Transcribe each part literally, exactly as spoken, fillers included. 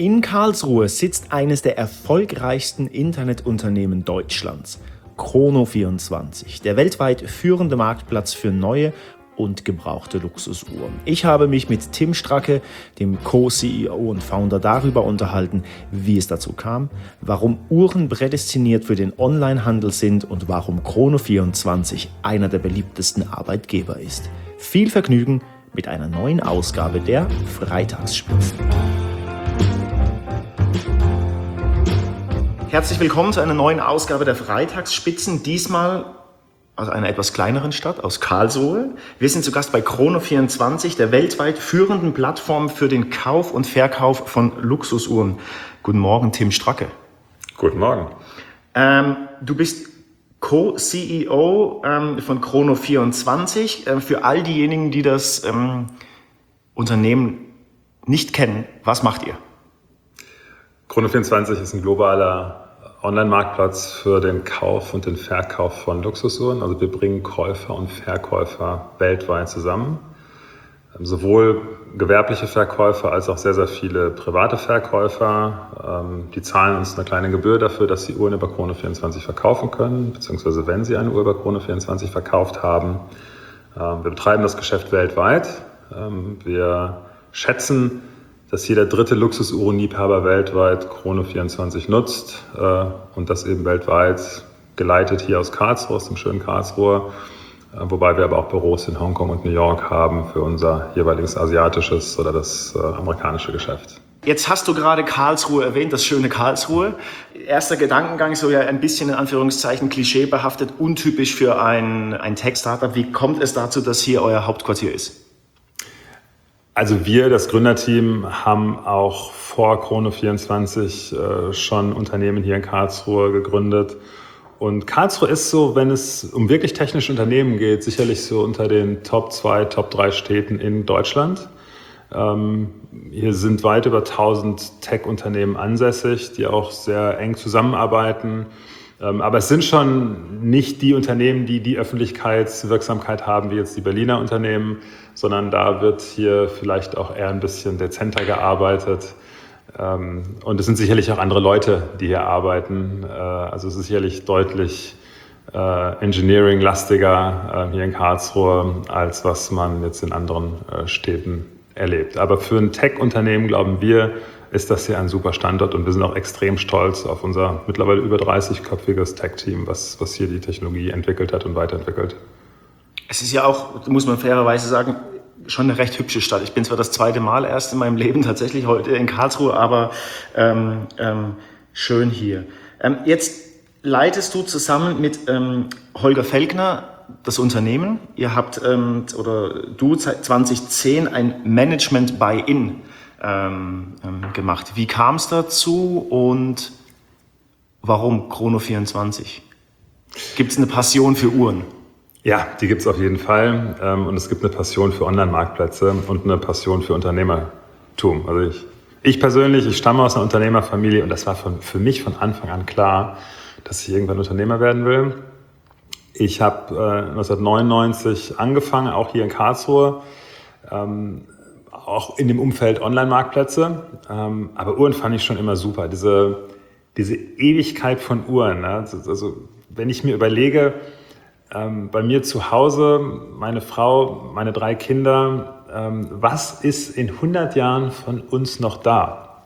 In Karlsruhe sitzt eines der erfolgreichsten Internetunternehmen Deutschlands, Chrono vierundzwanzig, der weltweit führende Marktplatz für neue und gebrauchte Luxusuhren. Ich habe mich mit Tim Stracke, dem Co-C E O und Founder, darüber unterhalten, wie es dazu kam, warum Uhren prädestiniert für den Onlinehandel sind und warum Chrono vierundzwanzig einer der beliebtesten Arbeitgeber ist. Viel Vergnügen mit einer neuen Ausgabe der Freitagsspitzen. Herzlich willkommen zu einer neuen Ausgabe der Freitagsspitzen, diesmal aus einer etwas kleineren Stadt, aus Karlsruhe. Wir sind zu Gast bei Chrono vierundzwanzig, der weltweit führenden Plattform für den Kauf und Verkauf von Luxusuhren. Guten Morgen, Tim Stracke. Guten Morgen. Ähm, du bist Co-C E O ähm, von Chrono vierundzwanzig. Äh, für all diejenigen, die das ähm, Unternehmen nicht kennen, was macht ihr? Chrono vierundzwanzig ist ein globaler Online-Marktplatz für den Kauf und den Verkauf von Luxusuhren. Also wir bringen Käufer und Verkäufer weltweit zusammen. Sowohl gewerbliche Verkäufer als auch sehr, sehr viele private Verkäufer. Die zahlen uns eine kleine Gebühr dafür, dass sie Uhren über Chrono vierundzwanzig verkaufen können, beziehungsweise wenn sie eine Uhr über Chrono vierundzwanzig verkauft haben. Wir betreiben das Geschäft weltweit. Wir schätzen, dass jeder dritte Luxusuhrenliebhaber weltweit Chrono vierundzwanzig nutzt äh, und das eben weltweit geleitet hier aus Karlsruhe, aus dem schönen Karlsruhe, äh, wobei wir aber auch Büros in Hongkong und New York haben für unser jeweiliges asiatisches oder das äh, amerikanische Geschäft. Jetzt hast du gerade Karlsruhe erwähnt, das schöne Karlsruhe. Erster Gedankengang, so ja ein bisschen in Anführungszeichen klischeebehaftet, untypisch für ein, ein Tech-Startup. Wie kommt es dazu, dass hier euer Hauptquartier ist? Also wir, das Gründerteam, haben auch vor Chrono vierundzwanzig äh, schon Unternehmen hier in Karlsruhe gegründet. Und Karlsruhe ist so, wenn es um wirklich technische Unternehmen geht, sicherlich so unter den Top zwei, Top drei Städten in Deutschland. Ähm, hier sind weit über tausend Tech-Unternehmen ansässig, die auch sehr eng zusammenarbeiten. Ähm, aber es sind schon nicht die Unternehmen, die die Öffentlichkeitswirksamkeit haben, wie jetzt die Berliner Unternehmen, sondern da wird hier vielleicht auch eher ein bisschen dezenter gearbeitet. Ähm, und es sind sicherlich auch andere Leute, die hier arbeiten. Äh, also es ist sicherlich deutlich äh, Engineering-lastiger äh, hier in Karlsruhe, als was man jetzt in anderen äh, Städten erlebt. Aber für ein Tech-Unternehmen, glauben wir, ist das hier ein super Standort und wir sind auch extrem stolz auf unser mittlerweile über dreißig-köpfiges Tech-Team, was, was hier die Technologie entwickelt hat und weiterentwickelt. Es ist ja auch, muss man fairerweise sagen, schon eine recht hübsche Stadt. Ich bin zwar das zweite Mal erst in meinem Leben tatsächlich heute in Karlsruhe, aber ähm, ähm, schön hier. Ähm, jetzt leitest du zusammen mit ähm, Holger Felkner das Unternehmen. Ihr habt, ähm, oder du zwanzig zehn ein Management Buy-in ähm, ähm, gemacht. Wie kam es dazu und warum Chrono vierundzwanzig? Gibt es eine Passion für Uhren? Ja, die gibt es auf jeden Fall. Und es gibt eine Passion für Online-Marktplätze und eine Passion für Unternehmertum. Also ich, ich persönlich, ich stamme aus einer Unternehmerfamilie und das war von, für mich von Anfang an klar, dass ich irgendwann Unternehmer werden will. Ich habe äh, neunzehnhundertneunundneunzig angefangen, auch hier in Karlsruhe, ähm, auch in dem Umfeld Online-Marktplätze. Ähm, aber Uhren fand ich schon immer super. Diese, diese Ewigkeit von Uhren. Ne? Also wenn ich mir überlege, Ähm, bei mir zu Hause, meine Frau, meine drei Kinder, ähm, was ist in hundert Jahren von uns noch da?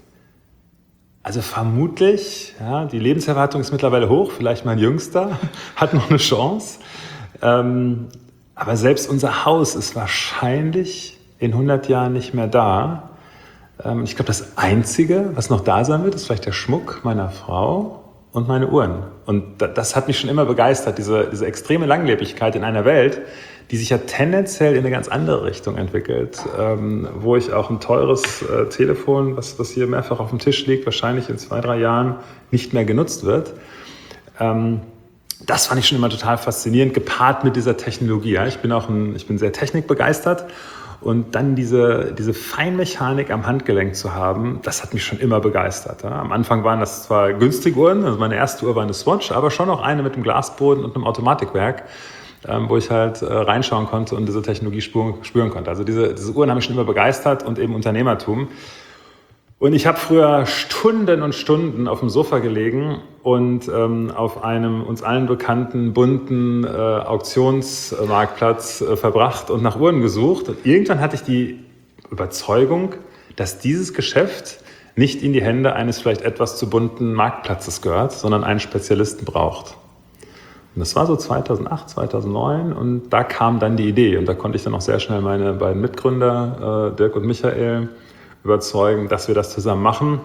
Also vermutlich, ja, die Lebenserwartung ist mittlerweile hoch, vielleicht mein Jüngster hat noch eine Chance. Ähm, aber selbst unser Haus ist wahrscheinlich in hundert Jahren nicht mehr da. Ähm, ich glaube, das Einzige, was noch da sein wird, ist vielleicht der Schmuck meiner Frau und meine Uhren. Und das hat mich schon immer begeistert, diese, diese extreme Langlebigkeit in einer Welt, die sich ja tendenziell in eine ganz andere Richtung entwickelt, ähm, wo ich auch ein teures äh, Telefon, was, was hier mehrfach auf dem Tisch liegt, wahrscheinlich in zwei, drei Jahren nicht mehr genutzt wird. Ähm, das fand ich schon immer total faszinierend, gepaart mit dieser Technologie. Ja. Ich bin auch ein, ich bin sehr technikbegeistert. Und dann diese, diese Feinmechanik am Handgelenk zu haben, das hat mich schon immer begeistert. Ja. Am Anfang waren das zwar günstige Uhren, also meine erste Uhr war eine Swatch, aber schon auch eine mit einem Glasboden und einem Automatikwerk, ähm, wo ich halt äh, reinschauen konnte und diese Technologie spüren, spüren konnte. Also diese, diese Uhren haben mich schon immer begeistert und eben Unternehmertum. Und ich habe früher Stunden und Stunden auf dem Sofa gelegen und ähm, auf einem uns allen bekannten, bunten äh, Auktionsmarktplatz äh, verbracht und nach Uhren gesucht. Und irgendwann hatte ich die Überzeugung, dass dieses Geschäft nicht in die Hände eines vielleicht etwas zu bunten Marktplatzes gehört, sondern einen Spezialisten braucht. Und das war so zweitausendacht, zweitausendneun und da kam dann die Idee. Und da konnte ich dann auch sehr schnell meine beiden Mitgründer, äh, Dirk und Michael, überzeugen, dass wir das zusammen machen.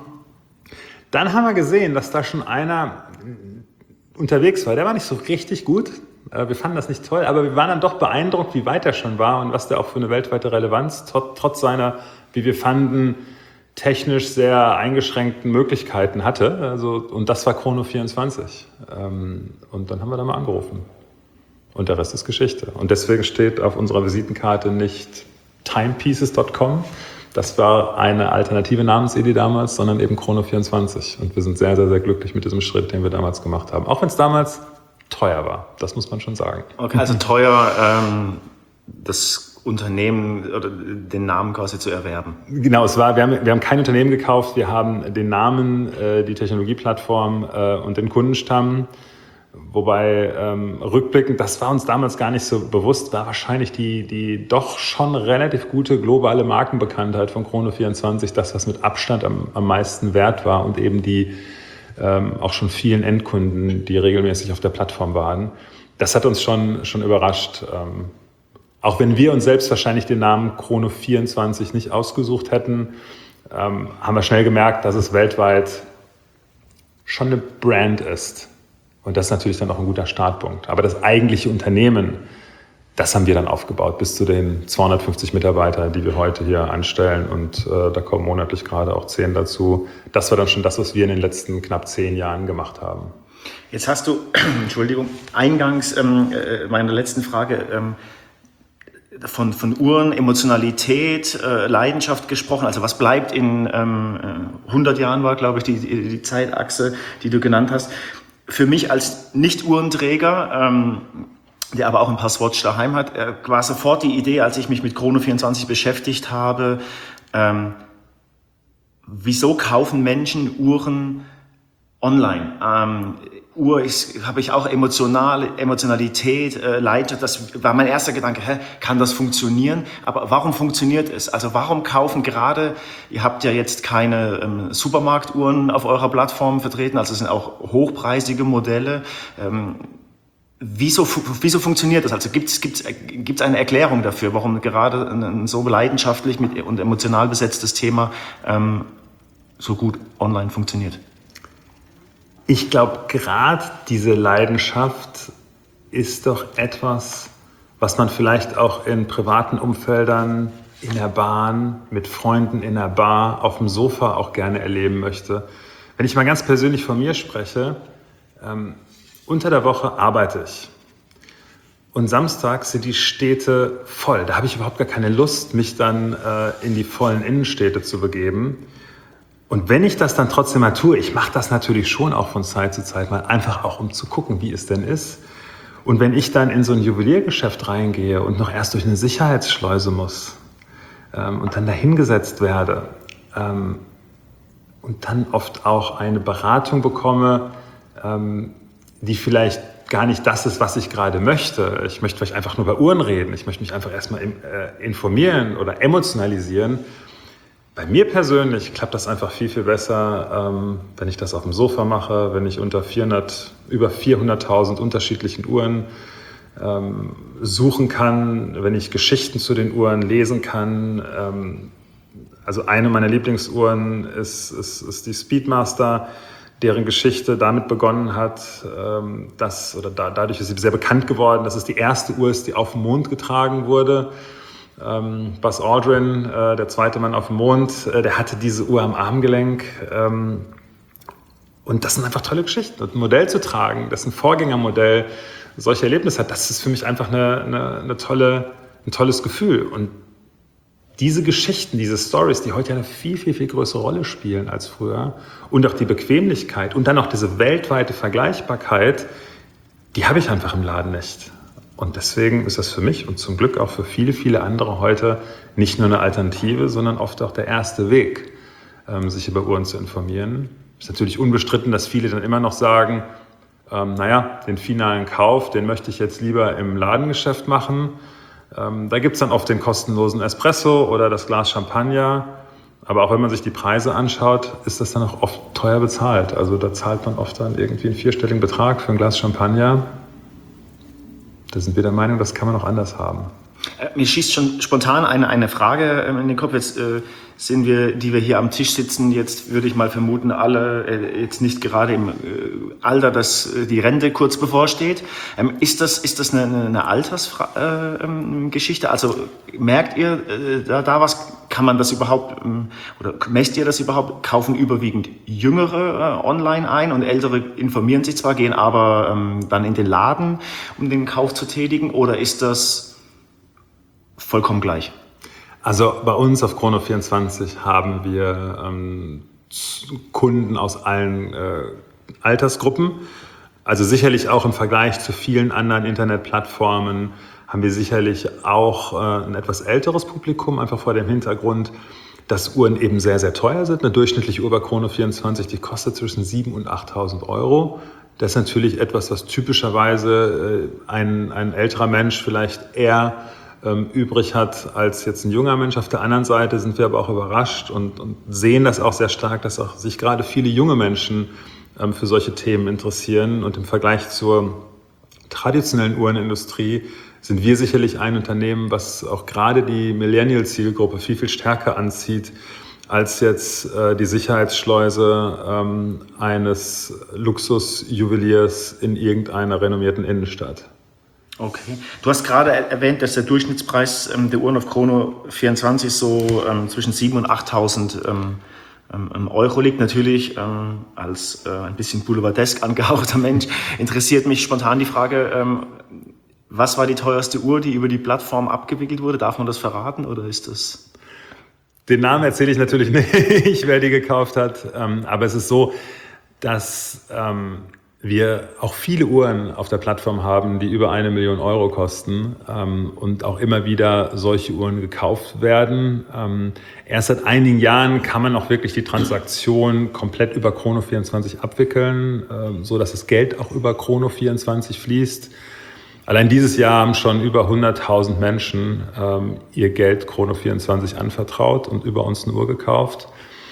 Dann haben wir gesehen, dass da schon einer unterwegs war. Der war nicht so richtig gut. Wir fanden das nicht toll, aber wir waren dann doch beeindruckt, wie weit er schon war und was der auch für eine weltweite Relevanz, trotz seiner, wie wir fanden, technisch sehr eingeschränkten Möglichkeiten hatte. Also, und das war Chrono vierundzwanzig. Und dann haben wir da mal angerufen. Und der Rest ist Geschichte. Und deswegen steht auf unserer Visitenkarte nicht timepieces punkt com. Das war eine alternative Namensidee damals, sondern eben Chrono vierundzwanzig. Und wir sind sehr, sehr, sehr glücklich mit diesem Schritt, den wir damals gemacht haben. Auch wenn es damals teuer war, das muss man schon sagen. Okay, also teuer, ähm, das Unternehmen oder den Namen quasi zu erwerben. Genau, es war, wir haben, wir haben kein Unternehmen gekauft, wir haben den Namen, äh, die Technologieplattform äh, und den Kundenstamm. Wobei ähm, rückblickend, das war uns damals gar nicht so bewusst, war wahrscheinlich die, die doch schon relativ gute globale Markenbekanntheit von Chrono vierundzwanzig, das, was mit Abstand am, am meisten wert war und eben die ähm, auch schon vielen Endkunden, die regelmäßig auf der Plattform waren. Das hat uns schon, schon überrascht. Ähm, auch wenn wir uns selbst wahrscheinlich den Namen Chrono vierundzwanzig nicht ausgesucht hätten, ähm, haben wir schnell gemerkt, dass es weltweit schon eine Brand ist. Und das ist natürlich dann auch ein guter Startpunkt. Aber das eigentliche Unternehmen, das haben wir dann aufgebaut, bis zu den zweihundertfünfzig Mitarbeitern, die wir heute hier anstellen. Und äh, da kommen monatlich gerade auch zehn dazu. Das war dann schon das, was wir in den letzten knapp zehn Jahren gemacht haben. Jetzt hast du, Entschuldigung, eingangs ähm, äh, meiner letzten Frage ähm, von, von Uhren, Emotionalität, äh, Leidenschaft gesprochen. Also was bleibt in ähm, hundert Jahren war, glaube ich, die, die, die Zeitachse, die du genannt hast. Für mich als Nicht-Uhrenträger, ähm, der aber auch ein paar Swatch daheim hat, äh, war sofort die Idee, als ich mich mit Chrono vierundzwanzig beschäftigt habe, ähm, wieso kaufen Menschen Uhren online? Ähm, Uhr ist, habe ich auch emotional, Emotionalität, äh, Leidenschaft. Das war mein erster Gedanke, hä, kann das funktionieren? Aber warum funktioniert es? Also warum kaufen gerade, ihr habt ja jetzt keine ähm, Supermarktuhren auf eurer Plattform vertreten, also es sind auch hochpreisige Modelle. Ähm, wieso, wieso funktioniert das? Also gibt es gibt's, gibt's eine Erklärung dafür, warum gerade ein, ein so leidenschaftlich mit, und emotional besetztes Thema ähm, so gut online funktioniert? Ich glaube, gerade diese Leidenschaft ist doch etwas, was man vielleicht auch in privaten Umfeldern, in der Bahn, mit Freunden in der Bar, auf dem Sofa auch gerne erleben möchte. Wenn ich mal ganz persönlich von mir spreche, ähm, unter der Woche arbeite ich. Und samstags sind die Städte voll. Da habe ich überhaupt gar keine Lust, mich dann äh, in die vollen Innenstädte zu begeben. Und wenn ich das dann trotzdem mal tue, ich mache das natürlich schon auch von Zeit zu Zeit mal, einfach auch um zu gucken, wie es denn ist. Und wenn ich dann in so ein Juweliergeschäft reingehe und noch erst durch eine Sicherheitsschleuse muss ähm, und dann dahingesetzt werde ähm, und dann oft auch eine Beratung bekomme, ähm, die vielleicht gar nicht das ist, was ich gerade möchte. Ich möchte vielleicht einfach nur bei Uhren reden. Ich möchte mich einfach erstmal äh, informieren oder emotionalisieren. Bei mir persönlich klappt das einfach viel, viel besser, ähm, wenn ich das auf dem Sofa mache, wenn ich unter vierhundert, über vierhunderttausend unterschiedlichen Uhren ähm, suchen kann, wenn ich Geschichten zu den Uhren lesen kann. Ähm, also eine meiner Lieblingsuhren ist, ist, ist die Speedmaster, deren Geschichte damit begonnen hat, ähm, dass, oder da, dadurch ist sie sehr bekannt geworden, dass es die erste Uhr ist, die auf dem Mond getragen wurde. Ähm, Buzz Aldrin, äh, der zweite Mann auf dem Mond, äh, der hatte diese Uhr am Armgelenk. Ähm, und das sind einfach tolle Geschichten. Und ein Modell zu tragen, das ein Vorgängermodell solche Erlebnisse hat, das ist für mich einfach eine, eine, eine tolle, ein tolles Gefühl. Und diese Geschichten, diese Stories, die heute eine viel, viel, viel größere Rolle spielen als früher und auch die Bequemlichkeit und dann auch diese weltweite Vergleichbarkeit, die habe ich einfach im Laden nicht. Und deswegen ist das für mich und zum Glück auch für viele, viele andere heute nicht nur eine Alternative, sondern oft auch der erste Weg, ähm, sich über Uhren zu informieren. Ist natürlich unbestritten, dass viele dann immer noch sagen, ähm, naja, den finalen Kauf, den möchte ich jetzt lieber im Ladengeschäft machen. Ähm, da gibt es dann oft den kostenlosen Espresso oder das Glas Champagner. Aber auch wenn man sich die Preise anschaut, ist das dann auch oft teuer bezahlt. Also da zahlt man oft dann irgendwie einen vierstelligen Betrag für ein Glas Champagner. Da sind wir der Meinung, das kann man auch anders haben. Mir schießt schon spontan eine, eine Frage in den Kopf. Jetzt äh, sind wir, die wir hier am Tisch sitzen, jetzt würde ich mal vermuten, alle äh, jetzt nicht gerade im äh, Alter, dass äh, die Rente kurz bevorsteht. Ähm, ist das, ist das eine, eine Altersgeschichte? Äh, also merkt ihr äh, da, da was? Kann man das überhaupt, ähm, oder messt ihr das überhaupt? Kaufen überwiegend Jüngere äh, online ein und Ältere informieren sich zwar, gehen aber ähm, dann in den Laden, um den Kauf zu tätigen? Oder ist das vollkommen gleich? Also bei uns auf Chrono vierundzwanzig haben wir ähm, Kunden aus allen äh, Altersgruppen. Also sicherlich auch im Vergleich zu vielen anderen Internetplattformen haben wir sicherlich auch äh, ein etwas älteres Publikum, einfach vor dem Hintergrund, dass Uhren eben sehr, sehr teuer sind. Eine durchschnittliche Uhr bei Chrono vierundzwanzig, die kostet zwischen siebentausend und achttausend Euro. Das ist natürlich etwas, was typischerweise äh, ein, ein älterer Mensch vielleicht eher ähm, übrig hat als jetzt ein junger Mensch. Auf der anderen Seite sind wir aber auch überrascht und, und sehen das auch sehr stark, dass auch sich gerade viele junge Menschen ähm, für solche Themen interessieren. Und im Vergleich zur traditionellen Uhrenindustrie sind wir sicherlich ein Unternehmen, was auch gerade die Millennial-Zielgruppe viel, viel stärker anzieht als jetzt äh, die Sicherheitsschleuse ähm, eines Luxusjuweliers in irgendeiner renommierten Innenstadt. Okay. Du hast gerade erwähnt, dass der Durchschnittspreis ähm, der Uhren auf Chrono vierundzwanzig so ähm, zwischen siebentausend und achttausend ähm, ähm, Euro liegt. Natürlich ähm, als äh, ein bisschen boulevardesk angehauchter Mensch interessiert mich spontan die Frage, ähm, was war die teuerste Uhr, die über die Plattform abgewickelt wurde? Darf man das verraten oder ist das... Den Namen erzähle ich natürlich nicht, wer die gekauft hat. Ähm, aber es ist so, dass ähm, wir auch viele Uhren auf der Plattform haben, die über eine Million Euro kosten ähm, und auch immer wieder solche Uhren gekauft werden. Ähm, erst seit einigen Jahren kann man auch wirklich die Transaktion komplett über Chrono vierundzwanzig abwickeln, ähm, so dass das Geld auch über Chrono vierundzwanzig fließt. Allein dieses Jahr haben schon über hunderttausend Menschen ähm, ihr Geld Chrono vierundzwanzig anvertraut und über uns eine Uhr gekauft.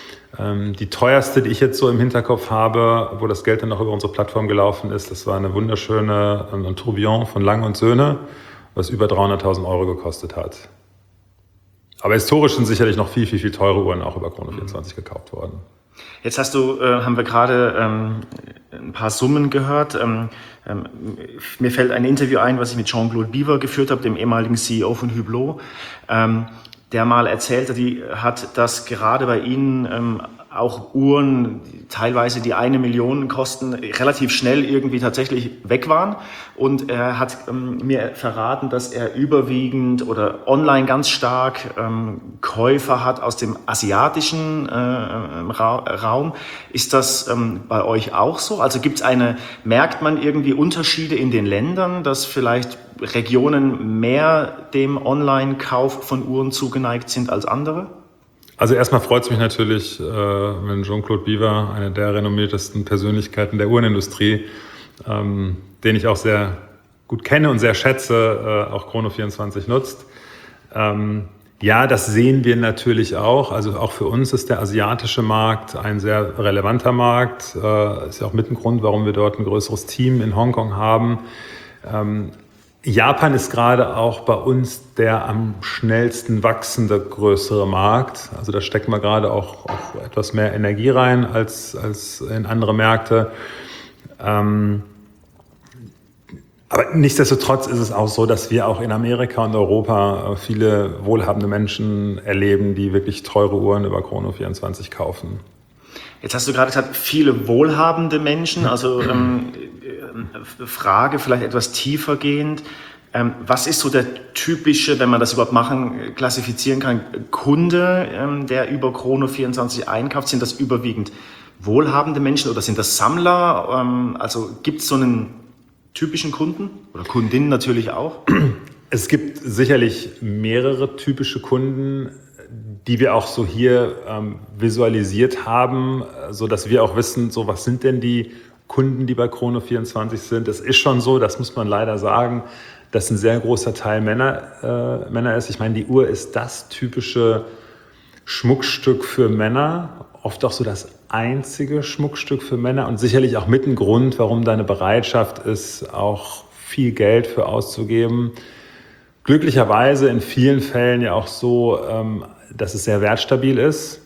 Ähm, die teuerste, die ich jetzt so im Hinterkopf habe, wo das Geld dann noch über unsere Plattform gelaufen ist, das war eine wunderschöne ein, ein Tourbillon von Lang und Söhne, was über dreihunderttausend Euro gekostet hat. Aber historisch sind sicherlich noch viel, viel, viel teure Uhren auch über Chrono vierundzwanzig gekauft worden. Jetzt hast du, äh, haben wir gerade ähm, ein paar Summen gehört. Ähm, ähm, mir fällt ein Interview ein, was ich mit Jean-Claude Biver geführt habe, dem ehemaligen C E O von Hublot, ähm, der mal erzählte, die hat, dass gerade bei Ihnen ähm, auch Uhren, teilweise die eine Million kosten, relativ schnell irgendwie tatsächlich weg waren. Und er hat ähm, mir verraten, dass er überwiegend oder online ganz stark ähm, Käufer hat aus dem asiatischen äh, Ra- Raum. Ist das ähm, bei euch auch so? Also gibt's eine, merkt man irgendwie Unterschiede in den Ländern, dass vielleicht Regionen mehr dem Online-Kauf von Uhren zugeneigt sind als andere? Also erstmal freut es mich natürlich, äh, wenn Jean-Claude Biver, eine der renommiertesten Persönlichkeiten der Uhrenindustrie, ähm, den ich auch sehr gut kenne und sehr schätze, äh, auch Chrono vierundzwanzig nutzt. Ähm, ja, das sehen wir natürlich auch. Also auch für uns ist der asiatische Markt ein sehr relevanter Markt. Äh, ist ja auch mit ein Grund, warum wir dort ein größeres Team in Hongkong haben. Ähm, Japan ist gerade auch bei uns der am schnellsten wachsende größere Markt. Also da stecken wir gerade auch, auch etwas mehr Energie rein als, als in andere Märkte. Ähm, aber nichtsdestotrotz ist es auch so, dass wir auch in Amerika und Europa viele wohlhabende Menschen erleben, die wirklich teure Uhren über Chrono vierundzwanzig kaufen. Jetzt hast du gerade gesagt, viele wohlhabende Menschen, also ähm, Frage vielleicht etwas tiefergehend. Ähm, was ist so der typische, wenn man das überhaupt machen, klassifizieren kann, Kunde, ähm, der über Chrono vierundzwanzig einkauft? Sind das überwiegend wohlhabende Menschen oder sind das Sammler? Ähm, also gibt es so einen typischen Kunden oder Kundin natürlich auch? Es gibt sicherlich mehrere typische Kunden. die wir auch so hier ähm, visualisiert haben, so dass wir auch wissen, so was sind denn die Kunden, die bei Chrono vierundzwanzig sind. Es ist schon so, das muss man leider sagen, dass ein sehr großer Teil Männer, äh, Männer ist. Ich meine, die Uhr ist das typische Schmuckstück für Männer, oft auch so das einzige Schmuckstück für Männer und sicherlich auch mit ein Grund, warum da eine Bereitschaft ist, auch viel Geld für auszugeben. Glücklicherweise in vielen Fällen ja auch so, ähm, dass es sehr wertstabil ist.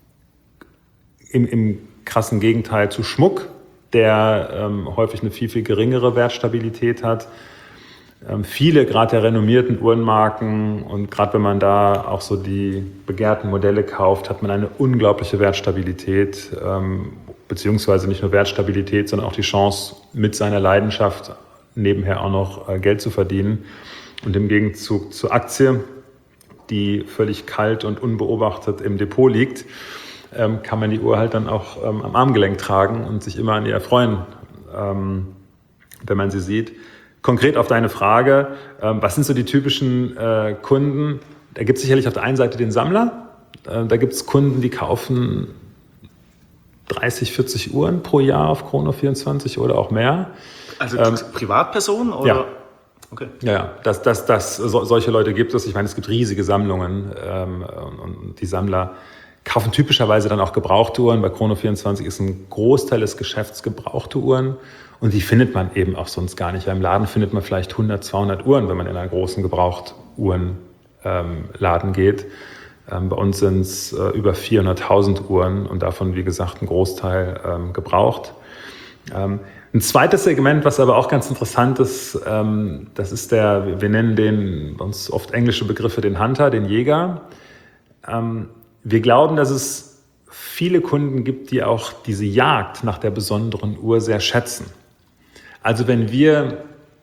Im, im krassen Gegenteil zu Schmuck, der ähm, häufig eine viel, viel geringere Wertstabilität hat. Ähm, viele, gerade der renommierten Uhrenmarken und gerade wenn man da auch so die begehrten Modelle kauft, hat man eine unglaubliche Wertstabilität, ähm, beziehungsweise nicht nur Wertstabilität, sondern auch die Chance, mit seiner Leidenschaft nebenher auch noch äh, Geld zu verdienen. Und im Gegenzug zur Aktie, die völlig kalt und unbeobachtet im Depot liegt, ähm, kann man die Uhr halt dann auch ähm, am Armgelenk tragen und sich immer an ihr erfreuen, ähm, wenn man sie sieht. Konkret auf deine Frage, ähm, was sind so die typischen äh, Kunden? Da gibt es sicherlich auf der einen Seite den Sammler. Äh, da gibt es Kunden, die kaufen dreißig, vierzig Uhren pro Jahr auf Chrono vierundzwanzig oder auch mehr. Also ähm, Privatpersonen? Oder? Ja. Okay. Ja, das, das, das, so, solche Leute gibt es. Ich meine, es gibt riesige Sammlungen ähm, und die Sammler kaufen typischerweise dann auch gebrauchte Uhren. Bei Chrono vierundzwanzig ist ein Großteil des Geschäfts gebrauchte Uhren und die findet man eben auch sonst gar nicht. Im Laden findet man vielleicht hundert, zweihundert Uhren, wenn man in einen großen Gebrauchtuhrenladen ähm, geht. Ähm, bei uns sind es äh, über vierhunderttausend Uhren und davon, wie gesagt, ein Großteil ähm, gebraucht. Ähm, Ein zweites Segment, was aber auch ganz interessant ist, ähm, das ist der, wir nennen den, bei uns oft englische Begriffe, den Hunter, den Jäger. Ähm, wir glauben, dass es viele Kunden gibt, die auch diese Jagd nach der besonderen Uhr sehr schätzen. Also wenn wir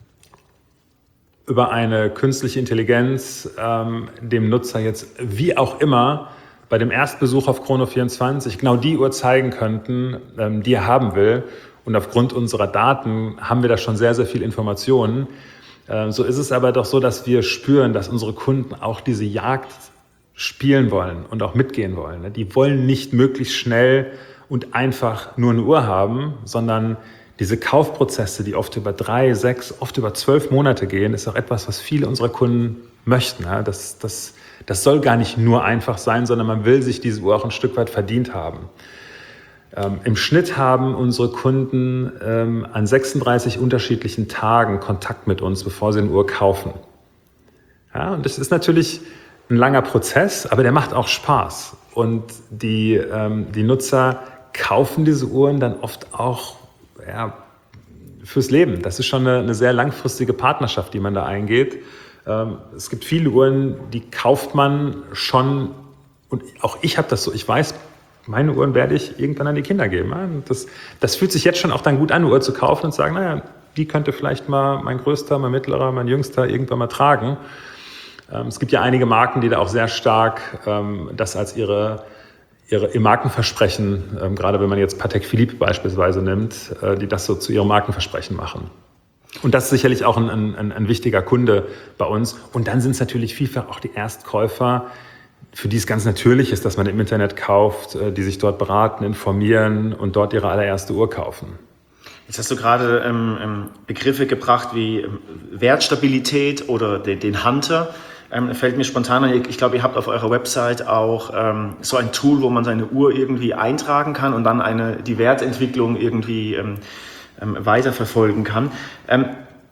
über eine künstliche Intelligenz ähm, dem Nutzer jetzt wie auch immer bei dem Erstbesuch auf Chrono vierundzwanzig genau die Uhr zeigen könnten, ähm, die er haben will, und aufgrund unserer Daten haben wir da schon sehr, sehr viel Informationen. So ist es aber doch so, dass wir spüren, dass unsere Kunden auch diese Jagd spielen wollen und auch mitgehen wollen. Die wollen nicht möglichst schnell und einfach nur eine Uhr haben, sondern diese Kaufprozesse, die oft über drei, sechs, oft über zwölf Monate gehen, ist auch etwas, was viele unserer Kunden möchten. Das, das, das soll gar nicht nur einfach sein, sondern man will sich diese Uhr auch ein Stück weit verdient haben. Ähm, Im Schnitt haben unsere Kunden ähm, an sechsunddreißig unterschiedlichen Tagen Kontakt mit uns, bevor sie eine Uhr kaufen. Ja, und das ist natürlich ein langer Prozess, aber der macht auch Spaß. Und die, ähm, die Nutzer kaufen diese Uhren dann oft auch ja, fürs Leben. Das ist schon eine, eine sehr langfristige Partnerschaft, die man da eingeht. Ähm, es gibt viele Uhren, die kauft man schon, und auch ich habe das so, ich weiß, meine Uhren werde ich irgendwann an die Kinder geben. Das, das fühlt sich jetzt schon auch dann gut an, eine Uhr zu kaufen und zu sagen, naja, die könnte vielleicht mal mein Größter, mein Mittlerer, mein Jüngster irgendwann mal tragen. Es gibt ja einige Marken, die da auch sehr stark das als ihre, ihre, ihr Markenversprechen, gerade wenn man jetzt Patek Philippe beispielsweise nimmt, die das so zu ihrem Markenversprechen machen. Und das ist sicherlich auch ein, ein, ein wichtiger Kunde bei uns. Und dann sind es natürlich vielfach auch die Erstkäufer, für die es ganz natürlich ist, dass man im Internet kauft, die sich dort beraten, informieren und dort ihre allererste Uhr kaufen. Jetzt hast du gerade ähm, Begriffe gebracht wie ähm, Wertstabilität oder den, den Hunter. Ähm, fällt mir spontan an, ich glaube, ihr habt auf eurer Website auch ähm, so ein Tool, wo man seine Uhr irgendwie eintragen kann und dann eine, die Wertentwicklung irgendwie ähm, ähm, weiterverfolgen kann. Ähm,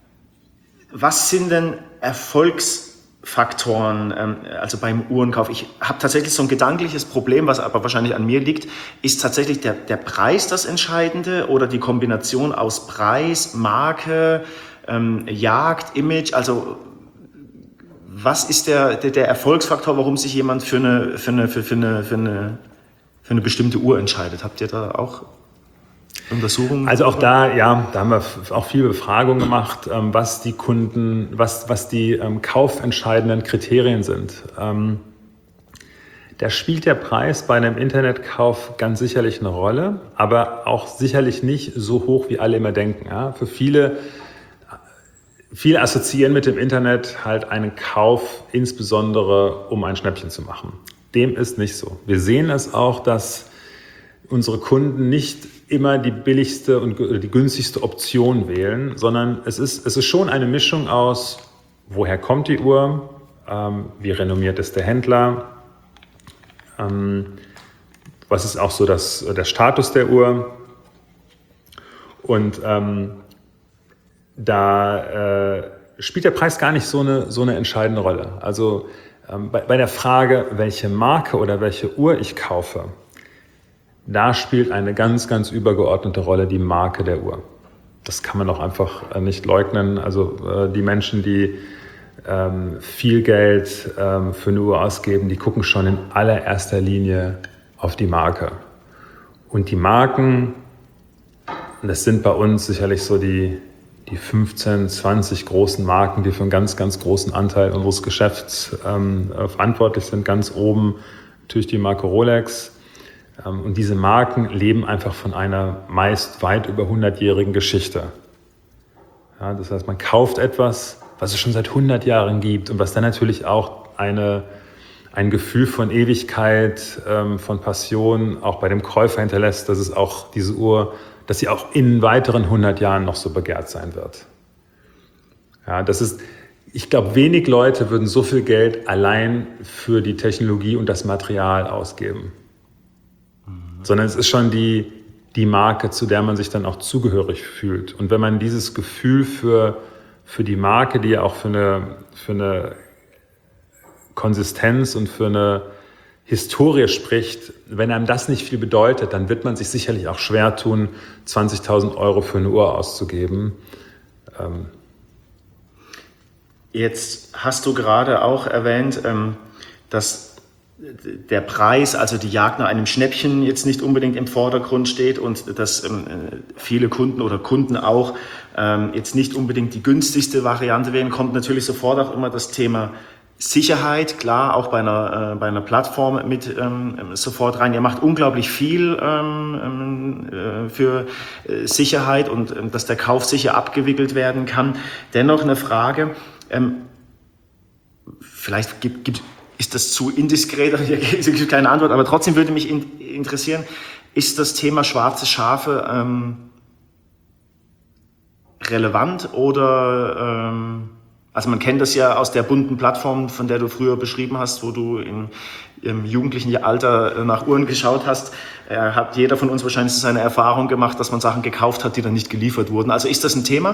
was sind denn Erfolgs Faktoren, also beim Uhrenkauf? Ich habe tatsächlich so ein gedankliches Problem, was aber wahrscheinlich an mir liegt. Ist tatsächlich der, der Preis das Entscheidende oder die Kombination aus Preis, Marke, ähm, Jagd, Image? Also was ist der, der, der Erfolgsfaktor, warum sich jemand für eine, für, eine, für, eine, für, eine, für eine bestimmte Uhr entscheidet? Habt ihr da auch Untersuchungen? Also auch da, ja, da haben wir auch viel Befragung gemacht, was die Kunden, was, was die ähm, kaufentscheidenden Kriterien sind. Ähm, da spielt der Preis bei einem Internetkauf ganz sicherlich eine Rolle, aber auch sicherlich nicht so hoch, wie alle immer denken. Ja? Für viele, viele assoziieren mit dem Internet halt einen Kauf, insbesondere um ein Schnäppchen zu machen. Dem ist nicht so. Wir sehen es auch, dass unsere Kunden nicht immer die billigste und die günstigste Option wählen, sondern es ist, es ist schon eine Mischung aus, woher kommt die Uhr, ähm, wie renommiert ist der Händler, ähm, was ist auch so das, der Status der Uhr. Und ähm, da äh, spielt der Preis gar nicht so eine, so eine entscheidende Rolle. Also ähm, bei, bei der Frage, welche Marke oder welche Uhr ich kaufe, da spielt eine ganz, ganz übergeordnete Rolle die Marke der Uhr. Das kann man auch einfach äh, nicht leugnen. Also äh, die Menschen, die ähm, viel Geld ähm, für eine Uhr ausgeben, die gucken schon in allererster Linie auf die Marke. Und die Marken, das sind bei uns sicherlich so die, die fünfzehn, zwanzig großen Marken, die für einen ganz, ganz großen Anteil unseres Geschäfts ähm, verantwortlich sind. Ganz oben natürlich die Marke Rolex. Ähm, und diese Marken leben einfach von einer meist weit über hundertjährigen Geschichte. Ja, das heißt, man kauft etwas, was es schon seit hundert Jahren gibt und was dann natürlich auch eine, ein Gefühl von Ewigkeit, ähm, von Passion auch bei dem Käufer hinterlässt, dass es auch diese Uhr, dass sie auch in weiteren hundert Jahren noch so begehrt sein wird. Ja, das ist, ich glaube, wenig Leute würden so viel Geld allein für die Technologie und das Material ausgeben. Mhm. Sondern es ist schon die, die Marke, zu der man sich dann auch zugehörig fühlt. Und wenn man dieses Gefühl für, für die Marke, die ja auch für eine, für eine Konsistenz und für eine Historie spricht, wenn einem das nicht viel bedeutet, dann wird man sich sicherlich auch schwer tun, zwanzigtausend Euro für eine Uhr auszugeben. Ähm Jetzt hast du gerade auch erwähnt, dass der Preis, also die Jagd nach einem Schnäppchen, jetzt nicht unbedingt im Vordergrund steht und dass viele Kunden oder Kunden auch jetzt nicht unbedingt die günstigste Variante wählen, kommt natürlich sofort auch immer das Thema Sicherheit, klar, auch bei einer, äh, bei einer Plattform mit ähm, sofort rein. Ihr macht unglaublich viel ähm, äh, für äh, Sicherheit und äh, dass der Kauf sicher abgewickelt werden kann. Dennoch eine Frage, ähm, vielleicht gibt, gibt, ist das zu indiskret, hier gibt keine Antwort, aber trotzdem würde mich in, interessieren, ist das Thema schwarze Schafe ähm, relevant oder ähm, also man kennt das ja aus der bunten Plattform, von der du früher beschrieben hast, wo du in, im jugendlichen Alter nach Uhren geschaut hast. Äh, hat jeder von uns wahrscheinlich seine Erfahrung gemacht, dass man Sachen gekauft hat, die dann nicht geliefert wurden. Also ist das ein Thema?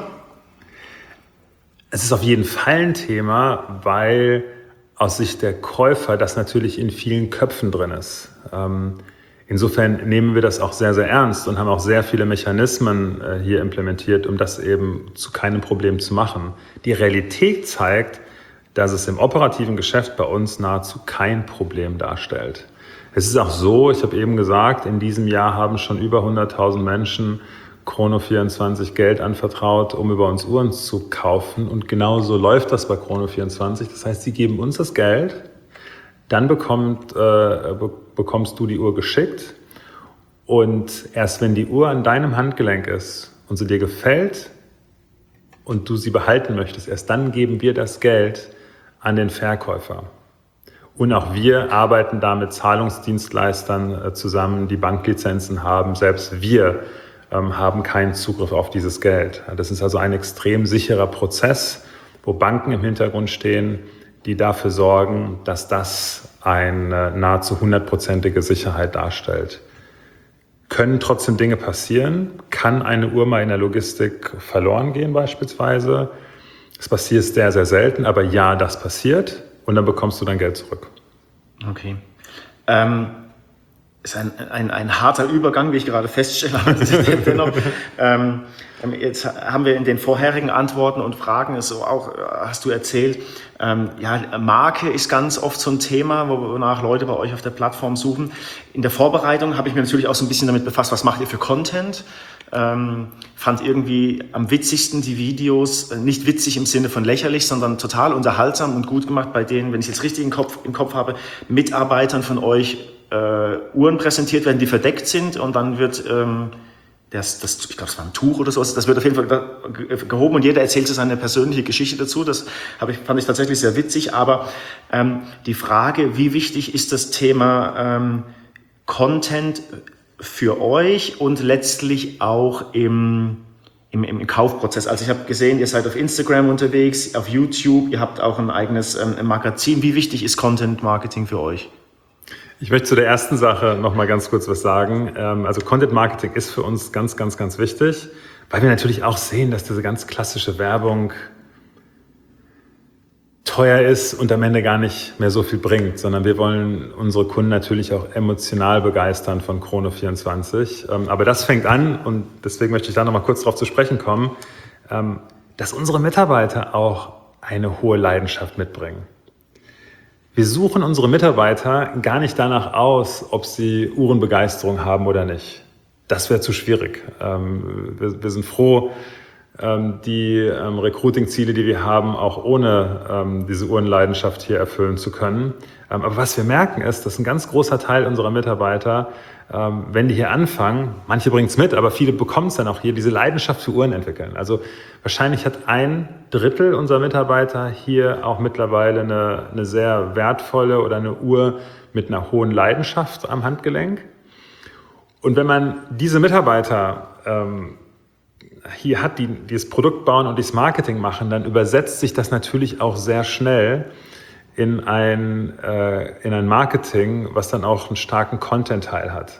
Es ist auf jeden Fall ein Thema, weil aus Sicht der Käufer das natürlich in vielen Köpfen drin ist. Ähm, Insofern nehmen wir das auch sehr, sehr ernst und haben auch sehr viele Mechanismen äh, hier implementiert, um das eben zu keinem Problem zu machen. Die Realität zeigt, dass es im operativen Geschäft bei uns nahezu kein Problem darstellt. Es ist auch so, ich habe eben gesagt, in diesem Jahr haben schon über hunderttausend Menschen Chrono vierundzwanzig Geld anvertraut, um über uns Uhren zu kaufen. Und genauso läuft das bei Chrono vierundzwanzig. Das heißt, sie geben uns das Geld, dann bekommt, äh, be- bekommst du die Uhr geschickt und erst wenn die Uhr an deinem Handgelenk ist und sie dir gefällt und du sie behalten möchtest, erst dann geben wir das Geld an den Verkäufer. Und auch wir arbeiten da mit Zahlungsdienstleistern äh, zusammen, die Banklizenzen haben. Selbst wir ähm, haben keinen Zugriff auf dieses Geld. Das ist also ein extrem sicherer Prozess, wo Banken im Hintergrund stehen, die dafür sorgen, dass das eine nahezu hundertprozentige Sicherheit darstellt. Können trotzdem Dinge passieren? Kann eine Uhr mal in der Logistik verloren gehen beispielsweise? Das passiert sehr, sehr selten, aber ja, das passiert und dann bekommst du dein Geld zurück. Okay. Ähm, ist ein, ein, ein harter Übergang, wie ich gerade feststelle. Dennoch, ähm, jetzt haben wir in den vorherigen Antworten und Fragen, so auch hast du erzählt, ähm, ja, Marke ist ganz oft so ein Thema, wonach Leute bei euch auf der Plattform suchen. In der Vorbereitung habe ich mich natürlich auch so ein bisschen damit befasst, was macht ihr für Content? Ähm, fand irgendwie am witzigsten die Videos, nicht witzig im Sinne von lächerlich, sondern total unterhaltsam und gut gemacht, bei denen, wenn ich es jetzt richtig im Kopf, im Kopf habe, Mitarbeitern von euch äh, Uhren präsentiert werden, die verdeckt sind und dann wird ähm, das, das, ich glaube, es war ein Tuch oder sowas, das wird auf jeden Fall gehoben und jeder erzählt so seine persönliche Geschichte dazu. Das habe ich, fand ich tatsächlich sehr witzig. Aber ähm, die Frage, wie wichtig ist das Thema ähm, Content für euch und letztlich auch im, im, im Kaufprozess? Also ich habe gesehen, ihr seid auf Instagram unterwegs, auf YouTube, ihr habt auch ein eigenes ähm, Magazin. Wie wichtig ist Content Marketing für euch? Ich möchte zu der ersten Sache noch mal ganz kurz was sagen. Also Content Marketing ist für uns ganz, ganz, ganz wichtig, weil wir natürlich auch sehen, dass diese ganz klassische Werbung teuer ist und am Ende gar nicht mehr so viel bringt, sondern wir wollen unsere Kunden natürlich auch emotional begeistern von Chrono vierundzwanzig. Aber das fängt an, und deswegen möchte ich da noch mal kurz darauf zu sprechen kommen, dass unsere Mitarbeiter auch eine hohe Leidenschaft mitbringen. Wir suchen unsere Mitarbeiter gar nicht danach aus, ob sie Uhrenbegeisterung haben oder nicht. Das wäre zu schwierig. Wir, wir sind froh, die Recruiting-Ziele, die wir haben, auch ohne diese Uhrenleidenschaft hier erfüllen zu können. Aber was wir merken ist, dass ein ganz großer Teil unserer Mitarbeiter, wenn die hier anfangen, manche bringen es mit, aber viele bekommen es dann auch hier, diese Leidenschaft für Uhren entwickeln. Also wahrscheinlich hat ein Drittel unserer Mitarbeiter hier auch mittlerweile eine, eine sehr wertvolle oder eine Uhr mit einer hohen Leidenschaft am Handgelenk. Und wenn man diese Mitarbeiter ähm, hier hat, die, die das Produkt bauen und das Marketing machen, dann übersetzt sich das natürlich auch sehr schnell in ein, äh, in ein Marketing, was dann auch einen starken Content-Teil hat.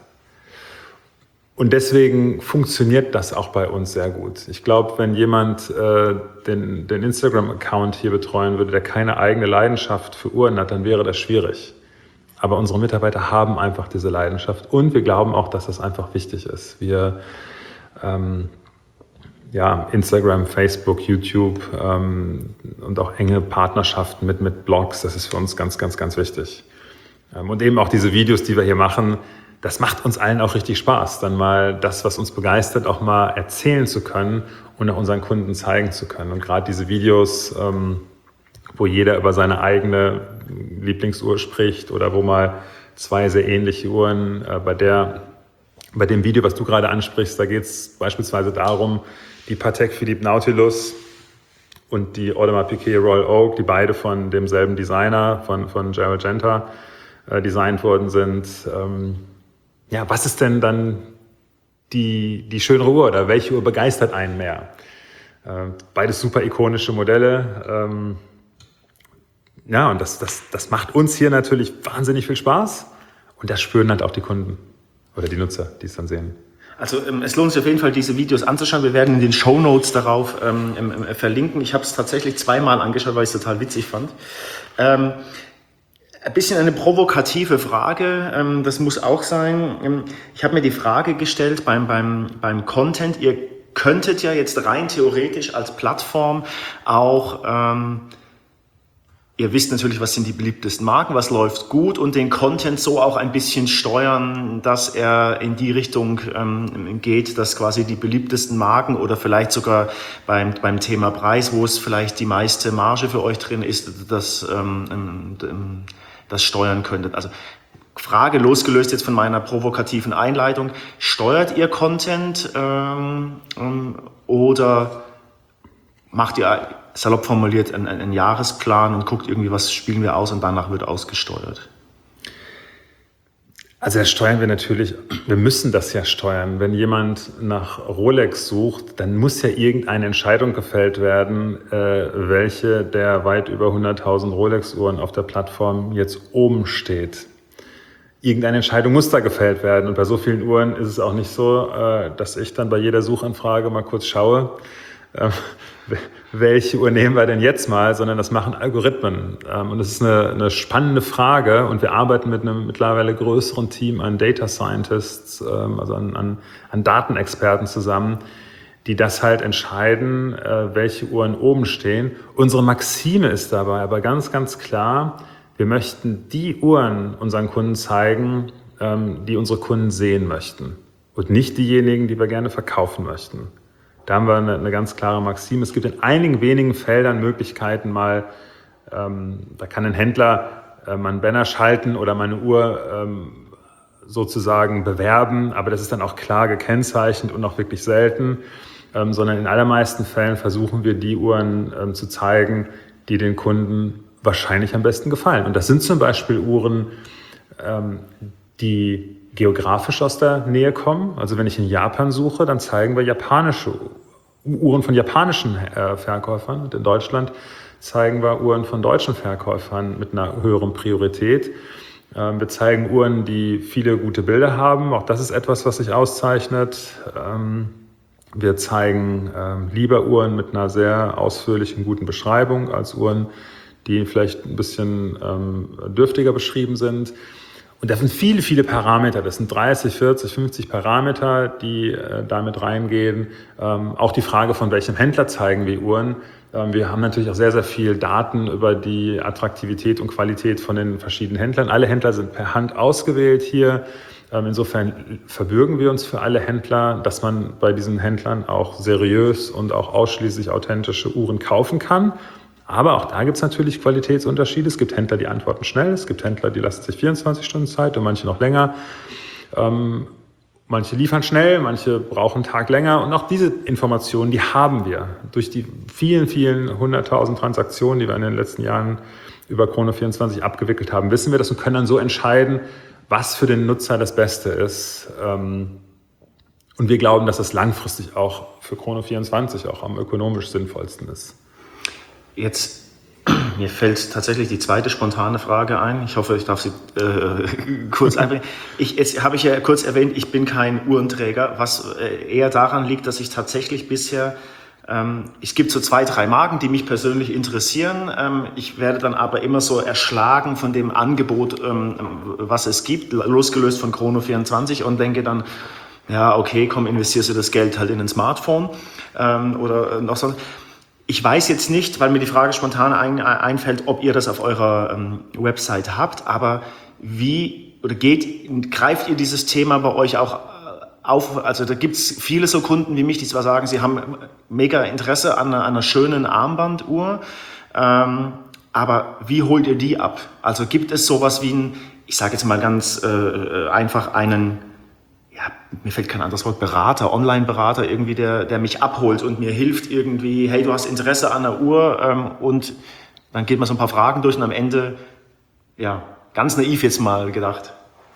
Und deswegen funktioniert das auch bei uns sehr gut. Ich glaube, wenn jemand äh, den, den Instagram-Account hier betreuen würde, der keine eigene Leidenschaft für Uhren hat, dann wäre das schwierig. Aber unsere Mitarbeiter haben einfach diese Leidenschaft und wir glauben auch, dass das einfach wichtig ist. Wir ähm, ja, Instagram, Facebook, YouTube ähm, und auch enge Partnerschaften mit, mit Blogs, das ist für uns ganz, ganz, ganz wichtig. Ähm, und eben auch diese Videos, die wir hier machen, das macht uns allen auch richtig Spaß, dann mal das, was uns begeistert, auch mal erzählen zu können und auch unseren Kunden zeigen zu können. Und gerade diese Videos, ähm, wo jeder über seine eigene Lieblingsuhr spricht oder wo mal zwei sehr ähnliche Uhren, äh, bei der, bei dem Video, was du gerade ansprichst, da geht es beispielsweise darum, die Patek Philippe Nautilus und die Audemars Piguet Royal Oak, die beide von demselben Designer, von, von Gerald Genta, äh, designt worden sind. Ähm, ja, was ist denn dann die, die schönere Uhr oder welche Uhr begeistert einen mehr? Äh, beides super ikonische Modelle. Ähm, ja, und das, das, das macht uns hier natürlich wahnsinnig viel Spaß und das spüren halt auch die Kunden oder die Nutzer, die es dann sehen. Also ähm, es lohnt sich auf jeden Fall, diese Videos anzuschauen. Wir werden in den Shownotes darauf ähm, ähm, verlinken. Ich habe es tatsächlich zweimal angeschaut, weil ich es total witzig fand. Ähm, ein bisschen eine provokative Frage, ähm, das muss auch sein. Ähm, ich habe mir die Frage gestellt beim, beim, beim Content, ihr könntet ja jetzt rein theoretisch als Plattform auch... Ähm, Ihr wisst natürlich, was sind die beliebtesten Marken, was läuft gut und den Content so auch ein bisschen steuern, dass er in die Richtung ähm, geht, dass quasi die beliebtesten Marken oder vielleicht sogar beim, beim Thema Preis, wo es vielleicht die meiste Marge für euch drin ist, das, ähm, ähm, das steuern könntet. Also Frage losgelöst jetzt von meiner provokativen Einleitung, steuert ihr Content ähm, ähm, oder macht ihr... salopp formuliert, einen, einen Jahresplan und guckt irgendwie, was spielen wir aus und danach wird ausgesteuert? Also das steuern wir natürlich, wir müssen das ja steuern. Wenn jemand nach Rolex sucht, dann muss ja irgendeine Entscheidung gefällt werden, äh, welche der weit über hunderttausend Rolex-Uhren auf der Plattform jetzt oben steht. Irgendeine Entscheidung muss da gefällt werden. Und bei so vielen Uhren ist es auch nicht so, äh, dass ich dann bei jeder Suchanfrage mal kurz schaue, äh, welche Uhr nehmen wir denn jetzt mal, sondern das machen Algorithmen. Und das ist eine, eine spannende Frage und wir arbeiten mit einem mittlerweile größeren Team an Data Scientists, also an, an, an Datenexperten zusammen, die das halt entscheiden, welche Uhren oben stehen. Unsere Maxime ist dabei aber ganz, ganz klar, wir möchten die Uhren unseren Kunden zeigen, die unsere Kunden sehen möchten und nicht diejenigen, die wir gerne verkaufen möchten. Da haben wir eine, eine ganz klare Maxime. Es gibt in einigen wenigen Feldern Möglichkeiten mal, ähm, da kann ein Händler äh, mal einen Banner schalten oder mal eine Uhr ähm, sozusagen bewerben, aber das ist dann auch klar gekennzeichnet und auch wirklich selten, ähm, sondern in allermeisten Fällen versuchen wir die Uhren ähm, zu zeigen, die den Kunden wahrscheinlich am besten gefallen. Und das sind zum Beispiel Uhren, ähm, die geografisch aus der Nähe kommen. Also wenn ich in Japan suche, dann zeigen wir japanische Uhren von japanischen äh, Verkäufern. Und in Deutschland zeigen wir Uhren von deutschen Verkäufern mit einer höheren Priorität. Ähm, wir zeigen Uhren, die viele gute Bilder haben. Auch das ist etwas, was sich auszeichnet. Ähm, wir zeigen ähm, lieber Uhren mit einer sehr ausführlichen, guten Beschreibung als Uhren, die vielleicht ein bisschen ähm, dürftiger beschrieben sind. Und das sind viele, viele Parameter. Das sind dreißig, vierzig, fünfzig Parameter, die äh, damit reingehen. Ähm, auch die Frage, von welchem Händler zeigen wir Uhren. Ähm, wir haben natürlich auch sehr, sehr viel Daten über die Attraktivität und Qualität von den verschiedenen Händlern. Alle Händler sind per Hand ausgewählt hier. Ähm, insofern verbürgen wir uns für alle Händler, dass man bei diesen Händlern auch seriös und auch ausschließlich authentische Uhren kaufen kann. Aber auch da gibt es natürlich Qualitätsunterschiede. Es gibt Händler, die antworten schnell. Es gibt Händler, die lassen sich vierundzwanzig Stunden Zeit und manche noch länger. Ähm, manche liefern schnell, manche brauchen einen Tag länger. Und auch diese Informationen, die haben wir. Durch die vielen, vielen hunderttausend Transaktionen, die wir in den letzten Jahren über Chrono vierundzwanzig abgewickelt haben, wissen wir das und können dann so entscheiden, was für den Nutzer das Beste ist. Ähm, und wir glauben, dass das langfristig auch für Chrono vierundzwanzig auch am ökonomisch sinnvollsten ist. Jetzt, mir fällt tatsächlich die zweite spontane Frage ein. Ich hoffe, ich darf sie äh, kurz einbringen. Ich, jetzt habe ich ja kurz erwähnt, ich bin kein Uhrenträger, was äh, eher daran liegt, dass ich tatsächlich bisher, ähm, es gibt so zwei, drei Marken, die mich persönlich interessieren. Ähm, ich werde dann aber immer so erschlagen von dem Angebot, ähm, was es gibt, losgelöst von Chrono vierundzwanzig und denke dann, ja, okay, komm, investierst du das Geld halt in ein Smartphone ähm, oder noch so. Ich weiß jetzt nicht, weil mir die Frage spontan ein, einfällt, ob ihr das auf eurer ähm, Website habt, aber wie oder geht, greift ihr dieses Thema bei euch auch auf? Also da gibt es viele so Kunden wie mich, die zwar sagen, sie haben mega Interesse an einer, an einer schönen Armbanduhr, ähm, aber wie holt ihr die ab? Also gibt es sowas wie ein, ich sage jetzt mal ganz äh, einfach einen, ja, mir fällt kein anderes Wort, Berater, Online-Berater irgendwie, der, der mich abholt und mir hilft irgendwie, hey, du hast Interesse an der Uhr ähm, und dann geht man so ein paar Fragen durch und am Ende, ja, ganz naiv jetzt mal gedacht.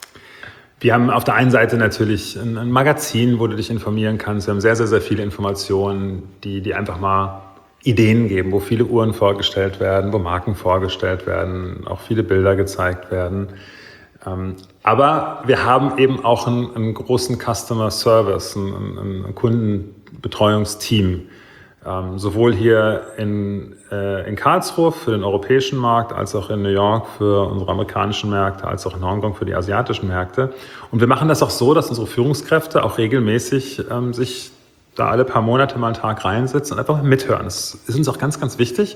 Wir haben auf der einen Seite natürlich ein, ein Magazin, wo du dich informieren kannst. Wir haben sehr, sehr, sehr viele Informationen, die, die einfach mal Ideen geben, wo viele Uhren vorgestellt werden, wo Marken vorgestellt werden, auch viele Bilder gezeigt werden. Ähm, aber wir haben eben auch einen, einen großen Customer Service, ein, ein, ein Kundenbetreuungsteam, ähm, sowohl hier in, äh, in Karlsruhe für den europäischen Markt, als auch in New York für unsere amerikanischen Märkte, als auch in Hongkong für die asiatischen Märkte. Und wir machen das auch so, dass unsere Führungskräfte auch regelmäßig ähm, sich da alle paar Monate mal einen Tag reinsitzen und einfach mithören. Es ist uns auch ganz, ganz wichtig,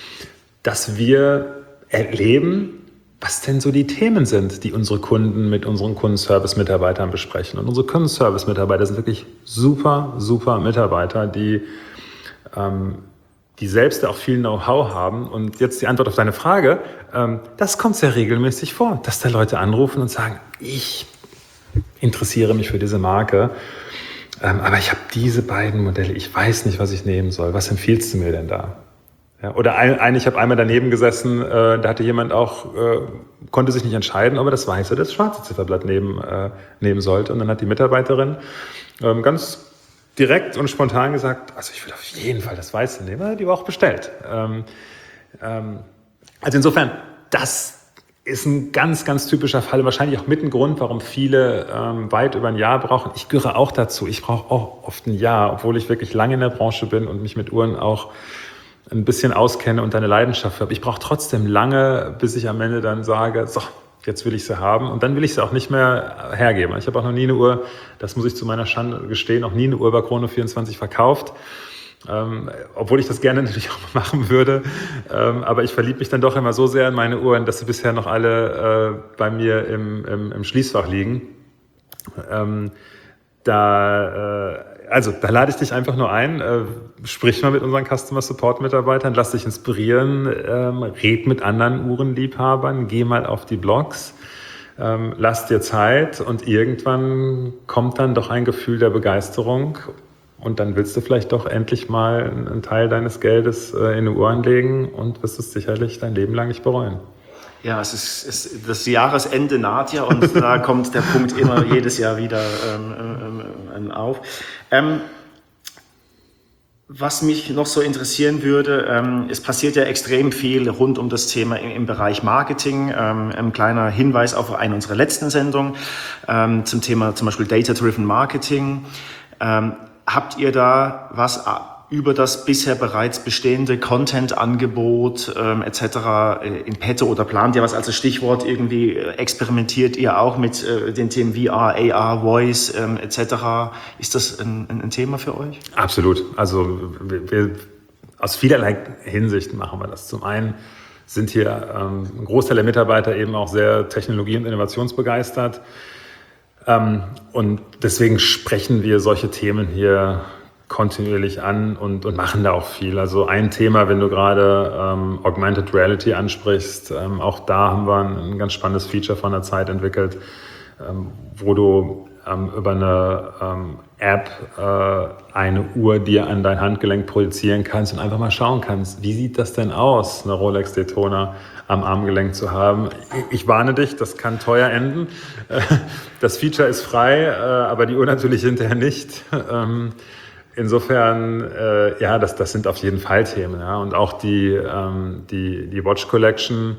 dass wir erleben, was denn so die Themen sind, die unsere Kunden mit unseren Kundenservice-Mitarbeitern besprechen. Und unsere Kundenservice-Mitarbeiter sind wirklich super, super Mitarbeiter, die, ähm, die selbst auch viel Know-how haben. Und jetzt die Antwort auf deine Frage, ähm, das kommt sehr regelmäßig vor, dass da Leute anrufen und sagen, ich interessiere mich für diese Marke, ähm, aber ich habe diese beiden Modelle, ich weiß nicht, was ich nehmen soll. Was empfiehlst du mir denn da? Ja, oder ein, ein, ich habe einmal daneben gesessen, äh, da hatte jemand auch, äh, konnte sich nicht entscheiden, ob er das weiße oder das schwarze Zifferblatt nehmen, äh, nehmen sollte. Und dann hat die Mitarbeiterin ähm, ganz direkt und spontan gesagt, also ich will auf jeden Fall das weiße nehmen, hat die auch bestellt. Ähm, ähm, also insofern, das ist ein ganz, ganz typischer Fall, wahrscheinlich auch mit ein Grund, warum viele ähm, weit über ein Jahr brauchen. Ich gehöre auch dazu, ich brauche auch oft ein Jahr, obwohl ich wirklich lange in der Branche bin und mich mit Uhren auch ein bisschen auskenne und eine Leidenschaft habe. Ich brauche trotzdem lange, bis ich am Ende dann sage, so, jetzt will ich sie haben. Und dann will ich sie auch nicht mehr hergeben. Ich habe auch noch nie eine Uhr, das muss ich zu meiner Schande gestehen, noch nie eine Uhr bei Chrono vierundzwanzig verkauft. Ähm, obwohl ich das gerne natürlich auch machen würde. Ähm, aber ich verliebe mich dann doch immer so sehr in meine Uhren, dass sie bisher noch alle äh, bei mir im, im, im Schließfach liegen. Ähm, da... Äh, Also, da lade ich dich einfach nur ein, äh, sprich mal mit unseren Customer Support Mitarbeitern, lass dich inspirieren, ähm, red mit anderen Uhrenliebhabern, geh mal auf die Blogs, ähm, lass dir Zeit und irgendwann kommt dann doch ein Gefühl der Begeisterung und dann willst du vielleicht doch endlich mal einen Teil deines Geldes äh, in eine Uhr anlegen und wirst es sicherlich dein Leben lang nicht bereuen. Ja, es ist, es, das Jahresende naht ja und da kommt der Punkt immer jedes Jahr wieder ähm, ähm, auf. Ähm, was mich noch so interessieren würde, ähm, es passiert ja extrem viel rund um das Thema im, im Bereich Marketing. Ähm, ein kleiner Hinweis auf eine unserer letzten Sendungen ähm, zum Thema zum Beispiel Data-Driven Marketing. Ähm, habt ihr da was über das bisher bereits bestehende Content-Angebot ähm, et cetera in petto oder plant ihr was? Also Stichwort irgendwie experimentiert ihr auch mit äh, den Themen V R, A R, Voice ähm, et cetera. Ist das ein, ein Thema für euch? Absolut. Also wir, wir, aus vielerlei Hinsichten machen wir das. Zum einen sind hier ähm, ein Großteil der Mitarbeiter eben auch sehr technologie- und innovationsbegeistert. Ähm, und deswegen sprechen wir solche Themen hier kontinuierlich an und, und machen da auch viel. Also ein Thema, wenn du gerade ähm, Augmented Reality ansprichst, ähm, auch da haben wir ein, ein ganz spannendes Feature von der Zeit entwickelt, ähm, wo du ähm, über eine ähm, App äh, eine Uhr dir an dein Handgelenk projizieren kannst und einfach mal schauen kannst, wie sieht das denn aus, eine Rolex Daytona am Armgelenk zu haben. Ich, ich warne dich, das kann teuer enden. Das Feature ist frei, äh, aber die Uhr natürlich hinterher nicht. Ähm, Insofern, äh, ja, das, das sind auf jeden Fall Themen. Ja. Und auch die, ähm, die, die Watch Collection,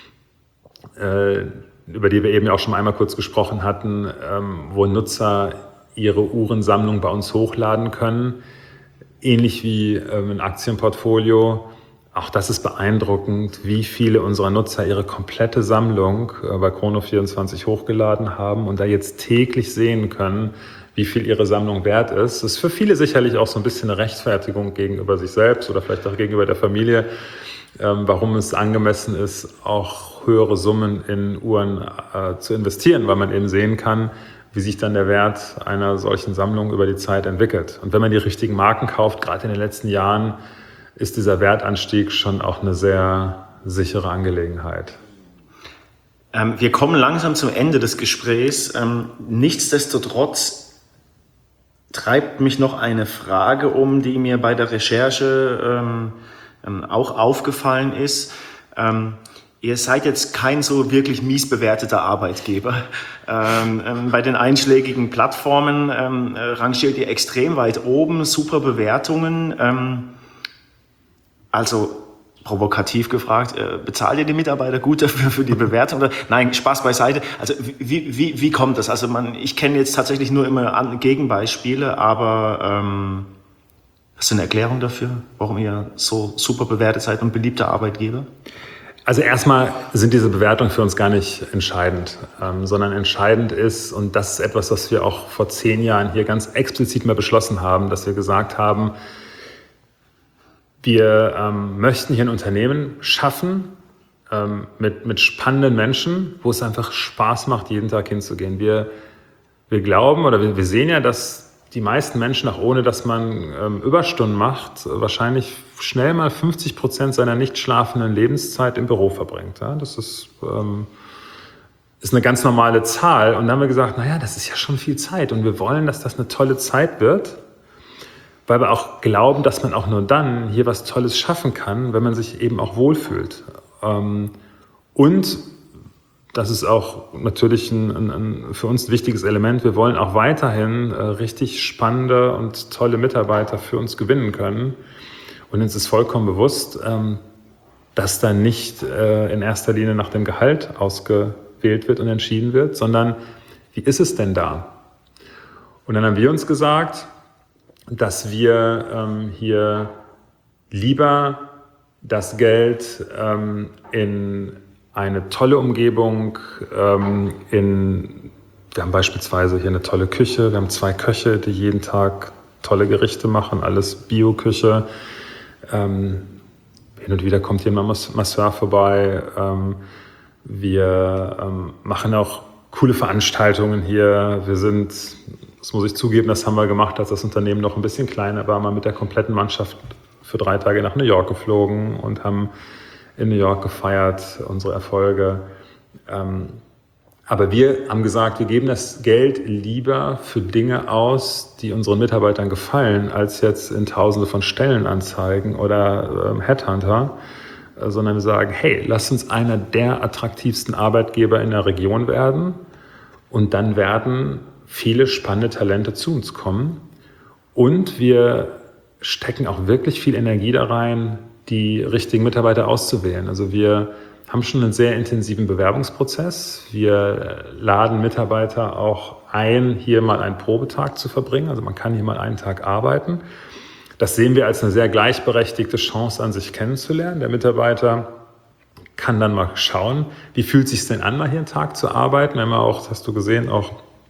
äh, über die wir eben auch schon einmal kurz gesprochen hatten, ähm, wo Nutzer ihre Uhrensammlung bei uns hochladen können, ähnlich wie ähm, ein Aktienportfolio. Auch das ist beeindruckend, wie viele unserer Nutzer ihre komplette Sammlung äh, bei Chrono vierundzwanzig hochgeladen haben und da jetzt täglich sehen können, wie viel ihre Sammlung wert ist. Das ist für viele sicherlich auch so ein bisschen eine Rechtfertigung gegenüber sich selbst oder vielleicht auch gegenüber der Familie, ähm, warum es angemessen ist, auch höhere Summen in Uhren äh, zu investieren, weil man eben sehen kann, wie sich dann der Wert einer solchen Sammlung über die Zeit entwickelt. Und wenn man die richtigen Marken kauft, gerade in den letzten Jahren, ist dieser Wertanstieg schon auch eine sehr sichere Angelegenheit. Ähm, wir kommen langsam zum Ende des Gesprächs. Ähm, nichtsdestotrotz treibt mich noch eine Frage um, die mir bei der Recherche ähm, ähm, auch aufgefallen ist. Ähm, ihr seid jetzt kein so wirklich mies bewerteter Arbeitgeber. Ähm, ähm, bei den einschlägigen Plattformen ähm, äh, rangiert ihr extrem weit oben, super Bewertungen. Ähm, also provokativ gefragt, äh, bezahlt ihr die Mitarbeiter gut dafür für die Bewertung? Oder? Nein, Spaß beiseite. Also wie, wie, wie kommt das? Also man, ich kenne jetzt tatsächlich nur immer an, Gegenbeispiele, aber ähm, hast du eine Erklärung dafür, warum ihr so super bewertet seid und beliebter Arbeitgeber? Also erstmal sind diese Bewertungen für uns gar nicht entscheidend, ähm, sondern entscheidend ist, und das ist etwas, was wir auch vor zehn Jahren hier ganz explizit mal beschlossen haben, dass wir gesagt haben, wir ähm, möchten hier ein Unternehmen schaffen ähm, mit, mit spannenden Menschen, wo es einfach Spaß macht, jeden Tag hinzugehen. Wir, wir glauben oder wir, wir sehen ja, dass die meisten Menschen, auch ohne dass man ähm, Überstunden macht, wahrscheinlich schnell mal fünfzig Prozent seiner nicht schlafenden Lebenszeit im Büro verbringt. Ja? Das ist, ähm, ist eine ganz normale Zahl. Und dann haben wir gesagt, naja, das ist ja schon viel Zeit und wir wollen, dass das eine tolle Zeit wird, weil wir auch glauben, dass man auch nur dann hier was Tolles schaffen kann, wenn man sich eben auch wohlfühlt. Und das ist auch natürlich ein, ein, ein für uns ein wichtiges Element. Wir wollen auch weiterhin richtig spannende und tolle Mitarbeiter für uns gewinnen können. Und uns ist vollkommen bewusst, dass da nicht in erster Linie nach dem Gehalt ausgewählt wird und entschieden wird, sondern wie ist es denn da? Und dann haben wir uns gesagt, dass wir ähm, hier lieber das Geld ähm, in eine tolle Umgebung, ähm, in, wir haben beispielsweise hier eine tolle Küche, wir haben zwei Köche, die jeden Tag tolle Gerichte machen, alles Bio-Küche. Ähm, hin und wieder kommt hier mal ein Masseur vorbei. Ähm, wir ähm, machen auch coole Veranstaltungen hier. Wir sind... Das muss ich zugeben, das haben wir gemacht, als das Unternehmen noch ein bisschen kleiner war, mal mit der kompletten Mannschaft für drei Tage nach New York geflogen und haben in New York gefeiert, unsere Erfolge. Aber wir haben gesagt, wir geben das Geld lieber für Dinge aus, die unseren Mitarbeitern gefallen, als jetzt in Tausende von Stellenanzeigen oder äh, Headhunter, äh, sondern wir sagen, hey, lass uns einer der attraktivsten Arbeitgeber in der Region werden und dann werden viele spannende Talente zu uns kommen und wir stecken auch wirklich viel Energie da rein, die richtigen Mitarbeiter auszuwählen. Also wir haben schon einen sehr intensiven Bewerbungsprozess. Wir laden Mitarbeiter auch ein, hier mal einen Probetag zu verbringen. Also man kann hier mal einen Tag arbeiten. Das sehen wir als eine sehr gleichberechtigte Chance an, sich kennenzulernen. Der Mitarbeiter kann dann mal schauen, wie fühlt es sich denn an, mal hier einen Tag zu arbeiten. Wir haben ja auch, das hast du gesehen, auch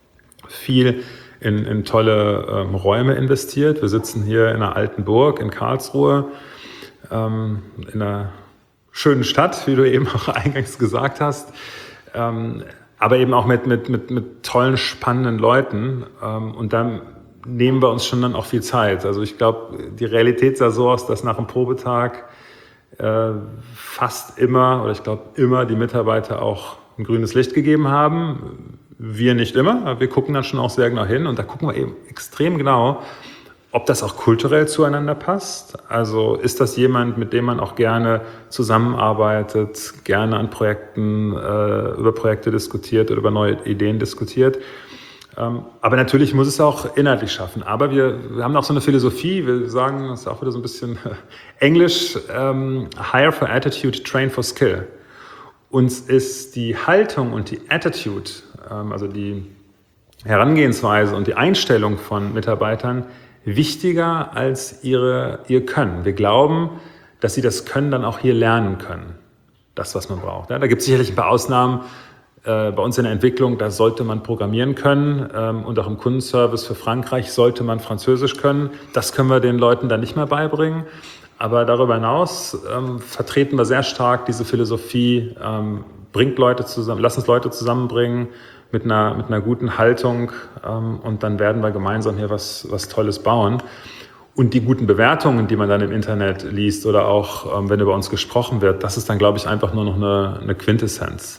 viel in, in tolle ähm, Räume investiert. Wir sitzen hier in einer alten Burg in Karlsruhe, ähm, in einer schönen Stadt, wie du eben auch eingangs gesagt hast, ähm, aber eben auch mit, mit, mit, mit tollen, spannenden Leuten. Ähm, und dann nehmen wir uns schon dann auch viel Zeit. Also ich glaube, die Realität sah so aus, dass nach dem Probetag äh, fast immer, oder ich glaube immer, die Mitarbeiter auch ein grünes Licht gegeben haben. Wir nicht immer, aber wir gucken dann schon auch sehr genau hin und da gucken wir eben extrem genau, ob das auch kulturell zueinander passt. Also ist das jemand, mit dem man auch gerne zusammenarbeitet, gerne an Projekten, äh, über Projekte diskutiert oder über neue Ideen diskutiert. Ähm, aber natürlich muss es auch inhaltlich schaffen. Aber wir, wir haben auch so eine Philosophie, wir sagen, das ist auch wieder so ein bisschen Englisch, ähm, hire for attitude, train for skill. Uns ist die Haltung und die Attitude, ähm, also die Herangehensweise und die Einstellung von Mitarbeitern wichtiger als ihre, ihr Können. Wir glauben, dass sie das Können dann auch hier lernen können. Das, was man braucht. Ja, da gibt es sicherlich ein paar Ausnahmen. Äh, bei uns in der Entwicklung, da sollte man programmieren können. Ähm, und auch im Kundenservice für Frankreich sollte man Französisch können. Das können wir den Leuten dann nicht mehr beibringen. Aber darüber hinaus ähm, vertreten wir sehr stark diese Philosophie, ähm, bringt Leute zusammen, lass uns Leute zusammenbringen, mit einer, mit einer guten Haltung ähm, und dann werden wir gemeinsam hier was, was Tolles bauen. Und die guten Bewertungen, die man dann im Internet liest oder auch, ähm, wenn über uns gesprochen wird, das ist dann, glaube ich, einfach nur noch eine, eine Quintessenz.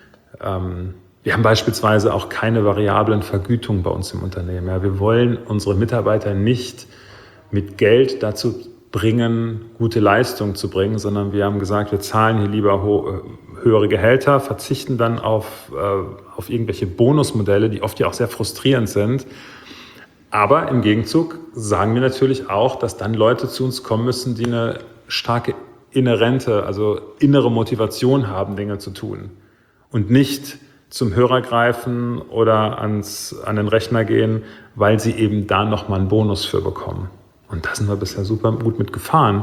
Ähm, wir haben beispielsweise auch keine variablen Vergütungen bei uns im Unternehmen. Ja. Wir wollen unsere Mitarbeiter nicht mit Geld dazu bringen, gute Leistung zu bringen, sondern wir haben gesagt, wir zahlen hier lieber ho- höhere Gehälter, verzichten dann auf, äh, auf irgendwelche Bonusmodelle, die oft ja auch sehr frustrierend sind. Aber im Gegenzug sagen wir natürlich auch, dass dann Leute zu uns kommen müssen, die eine starke inhärente, also innere Motivation haben, Dinge zu tun. Und nicht zum Hörer greifen oder ans, an den Rechner gehen, weil sie eben da nochmal einen Bonus für bekommen. Und da sind wir bisher super gut mit gefahren.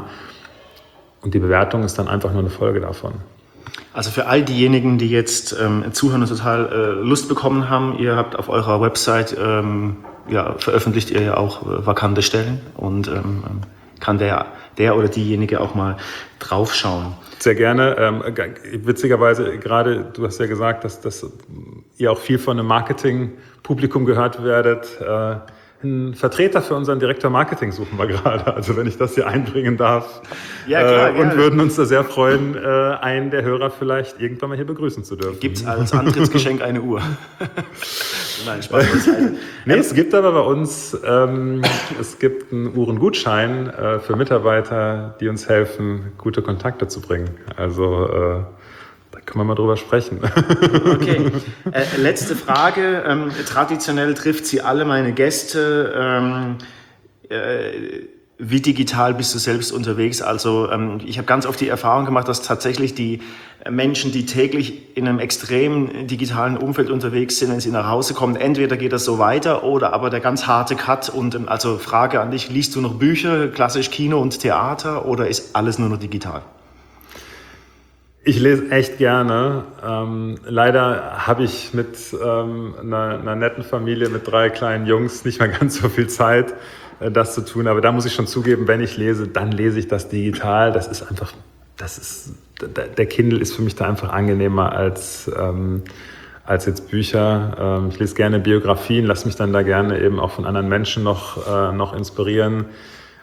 Und die Bewertung ist dann einfach nur eine Folge davon. Also für all diejenigen, die jetzt ähm, zuhören und total äh, Lust bekommen haben, ihr habt auf eurer Website, ähm, ja, veröffentlicht ihr ja auch äh, vakante Stellen und ähm, kann der, der oder diejenige auch mal draufschauen. Sehr gerne. Ähm, witzigerweise, gerade du hast ja gesagt, dass, dass ihr auch viel von einem Marketing-Publikum gehört werdet. Äh, Einen Vertreter für unseren Direktor Marketing suchen wir gerade, also wenn ich das hier einbringen darf. Ja, klar, äh, und ja. würden uns da sehr freuen, äh, einen der Hörer vielleicht irgendwann mal hier begrüßen zu dürfen. Gibt es als Antrittsgeschenk eine Uhr? Nein, Spaß beiseite. Nee, es gibt aber bei uns, ähm, es gibt einen Uhrengutschein äh, für Mitarbeiter, die uns helfen, gute Kontakte zu bringen. Also äh, da können wir mal drüber sprechen. Okay, äh, letzte Frage. Ähm, traditionell trifft sie alle meine Gäste. Ähm, äh, wie digital bist du selbst unterwegs? Also ähm, ich habe ganz oft die Erfahrung gemacht, dass tatsächlich die Menschen, die täglich in einem extrem digitalen Umfeld unterwegs sind, wenn sie nach Hause kommen, entweder geht das so weiter oder aber der ganz harte Cut. Und ähm, also Frage an dich, liest du noch Bücher, klassisch Kino und Theater oder ist alles nur noch digital? Ich lese echt gerne. Ähm, leider habe ich mit ähm, einer, einer netten Familie mit drei kleinen Jungs nicht mehr ganz so viel Zeit, äh, das zu tun. Aber da muss ich schon zugeben, wenn ich lese, dann lese ich das digital. Das ist einfach, das ist, der Kindle ist für mich da einfach angenehmer als, ähm, als jetzt Bücher. Ähm, ich lese gerne Biografien, lasse mich dann da gerne eben auch von anderen Menschen noch, äh, noch inspirieren.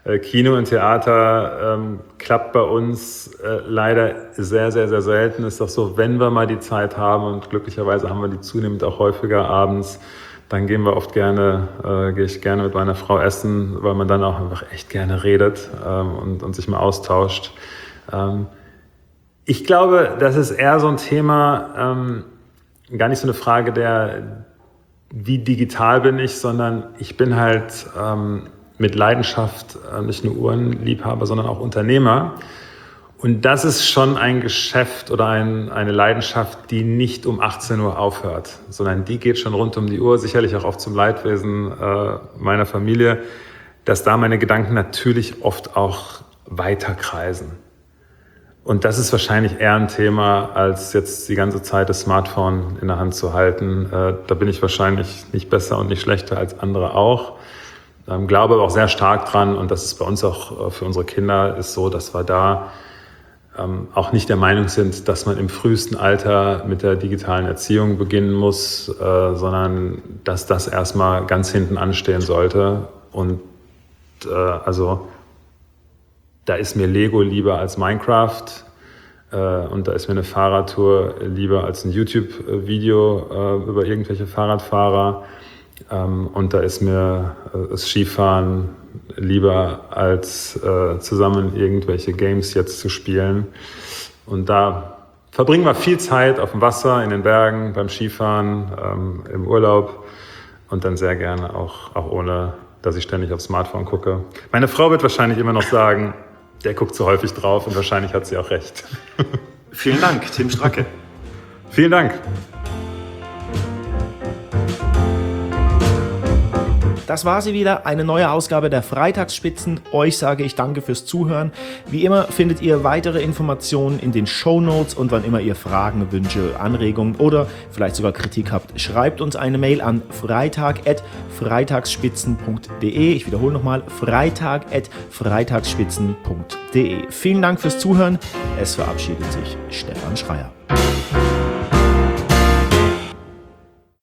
Äh, Kino und Theater ähm, klappt bei uns äh, leider sehr, sehr, sehr selten. Ist doch so, wenn wir mal die Zeit haben, und glücklicherweise haben wir die zunehmend auch häufiger abends, dann gehen wir oft gerne, äh, gehe ich gerne mit meiner Frau essen, weil man dann auch einfach echt gerne redet ähm, und, und sich mal austauscht. Ähm, ich glaube, das ist eher so ein Thema, ähm, gar nicht so eine Frage der, wie digital bin ich, sondern ich bin halt ähm, mit Leidenschaft äh, nicht nur Uhrenliebhaber, sondern auch Unternehmer. Und das ist schon ein Geschäft oder ein, eine Leidenschaft, die nicht um achtzehn Uhr aufhört, sondern die geht schon rund um die Uhr, sicherlich auch oft zum Leidwesen äh, meiner Familie, dass da meine Gedanken natürlich oft auch weiter kreisen. Und das ist wahrscheinlich eher ein Thema, als jetzt die ganze Zeit das Smartphone in der Hand zu halten. Äh, da bin ich wahrscheinlich nicht besser und nicht schlechter als andere auch. Ähm, glaube aber auch sehr stark dran, und das ist bei uns auch äh, für unsere Kinder ist so, dass wir da ähm, auch nicht der Meinung sind, dass man im frühesten Alter mit der digitalen Erziehung beginnen muss, äh, sondern dass das erstmal ganz hinten anstehen sollte. Und äh, also da ist mir Lego lieber als Minecraft äh, und da ist mir eine Fahrradtour lieber als ein YouTube-Video äh, über irgendwelche Fahrradfahrer ähm, und da ist mir äh, das Skifahren lieber als äh, zusammen irgendwelche Games jetzt zu spielen. Und da verbringen wir viel Zeit auf dem Wasser, in den Bergen, beim Skifahren, ähm, im Urlaub und dann sehr gerne auch, auch ohne, dass ich ständig aufs Smartphone gucke. Meine Frau wird wahrscheinlich immer noch sagen, der guckt zu häufig drauf, und wahrscheinlich hat sie auch recht. Vielen Dank, Tim Stracke. Vielen Dank. Das war sie wieder, eine neue Ausgabe der Freitagsspitzen. Euch sage ich danke fürs Zuhören. Wie immer findet ihr weitere Informationen in den Shownotes, und wann immer ihr Fragen, Wünsche, Anregungen oder vielleicht sogar Kritik habt, schreibt uns eine Mail an freitag at freitagsspitzen punkt de. Ich wiederhole nochmal, freitag at freitagsspitzen punkt de. Vielen Dank fürs Zuhören. Es verabschiedet sich Stefan Schreier.